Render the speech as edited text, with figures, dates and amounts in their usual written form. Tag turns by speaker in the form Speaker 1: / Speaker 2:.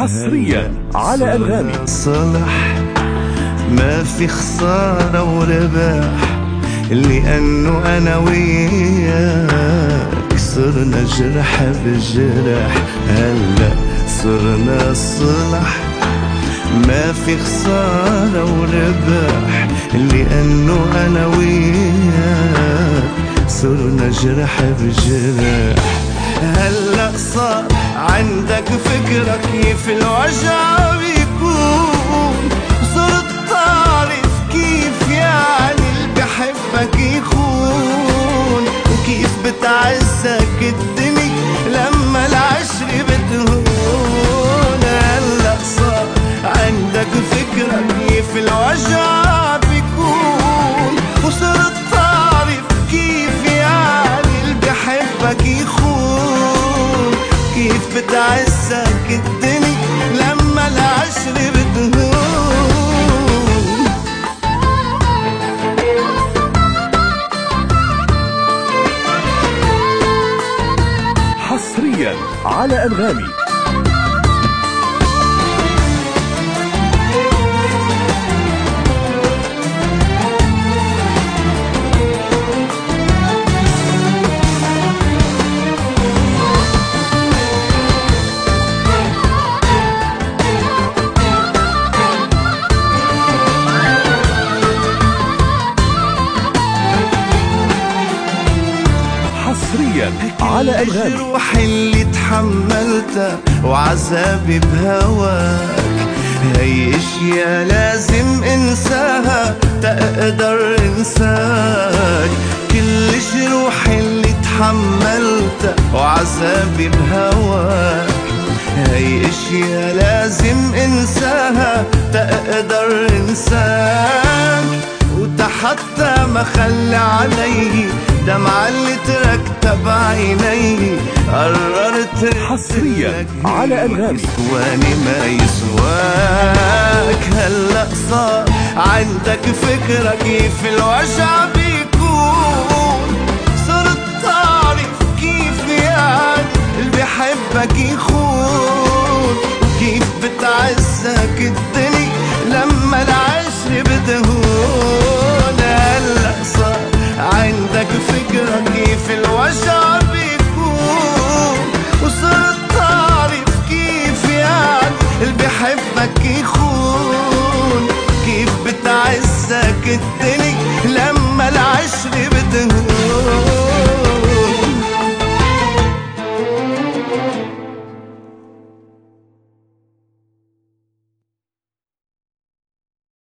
Speaker 1: حصريا على أنغامي.
Speaker 2: صلح ما في خسارة وربح، لأنه أنا وياك صرنا جرح بجرح. هلا صرنا صلح، ما في خسارة وربح، لأنه أنا وياك صرنا جرح بجرح. هلا صار عندك فكرة كيف الوجع بيكون، صرت تعرف كيف يعني اللي بحبك يخون، وكيف بتعزك الدنيا لما العشر بتهون. هلا صار عندك فكرة كيف الوجع بيكون، وصرت تعرف كيف يعني اللي بحبك يخون، كيف بتعزك الدنيا لما العشر بتهون.
Speaker 1: حصريا على أنغامي. حصريا على أنغامي.
Speaker 2: الروح اللي تحملتها وعذابي بهواك، هي اشياء لازم انساها تقدر انساك. كل جروح اللي تحملتها وعذابي بهواك، هي اشياء لازم انساها تقدر انساك. وحتى ما خلى علي دمعة اللي تركتها بعيني، قررت
Speaker 1: حصريا على أنغامي.
Speaker 2: يسواني ما يسواك. هلأ صار عندك فكرة كيف الوجع